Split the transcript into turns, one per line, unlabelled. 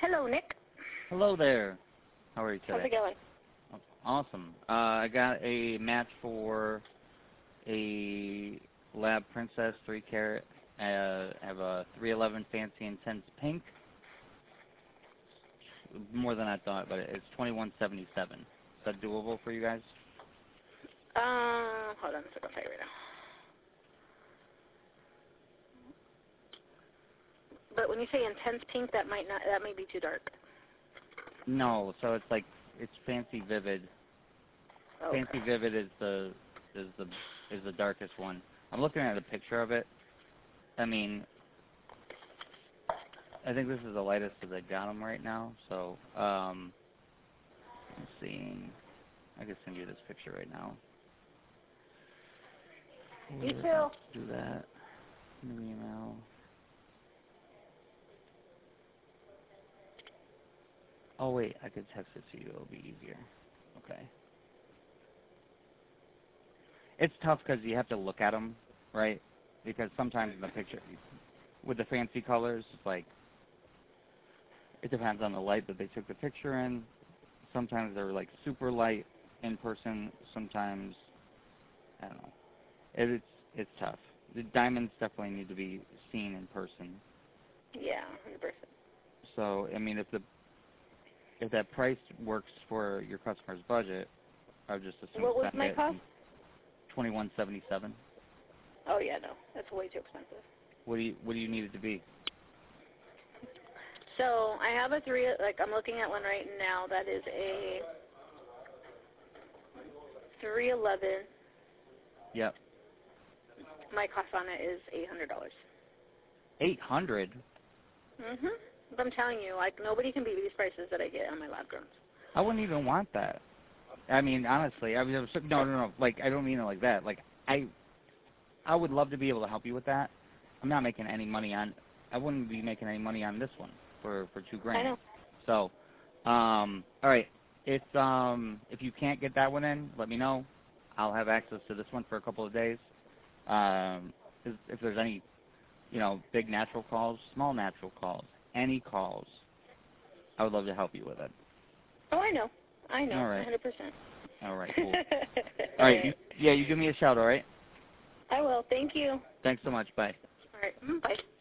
Hello, Nick.
Hello there. How are you today?
How's it going?
Awesome. I got a match for a Lab Princess 3 carat. I have a 311 Fancy Intense Pink. More than I thought, but it's 2177. Is that doable for you guys?
Hold on a second. I'll tell you right now. But when you say intense pink, that may be too dark.
No, so it's like it's Fancy Vivid.
Okay.
Fancy Vivid is the darkest one. I'm looking at a picture of it. I mean, I think this is the lightest that I got them right now. So, let's see. I can send you this picture right now.
You too.
Do that. New email. Oh wait, I could text it to you. It'll be easier. Okay. It's tough because you have to look at them, right? Because sometimes in the picture, with the fancy colors, it's like, it depends on the light that they took the picture in. Sometimes they're like super light in person. Sometimes, I don't know. It's tough. The diamonds definitely need to be seen in person.
Yeah, 100%.
So, I mean, if that price works for your customer's budget, I would just assume
what was my cost?
$21.77.
Oh yeah, no, that's way too expensive.
What do you need it to be?
So I have a I'm looking at one right now that is a 311.
Yep.
My cost on it is $800.
$800?
Mhm. But I'm telling you, like, nobody can beat these prices that I get on my lab growns.
I wouldn't even want that. I mean, honestly, no. Like, I don't mean it like that. Like, I would love to be able to help you with that. I'm not making any money on. I wouldn't be making any money on this one for $2,000.
I know.
So, all right. If you can't get that one in, let me know. I'll have access to this one for a couple of days. If there's any, big natural calls, small natural calls, any calls, I would love to help you with it.
Oh, I know.
All right.
100%.
All right, cool. All right. You give me a shout, all right?
I will. Thank you.
Thanks so much. Bye.
All right. Bye.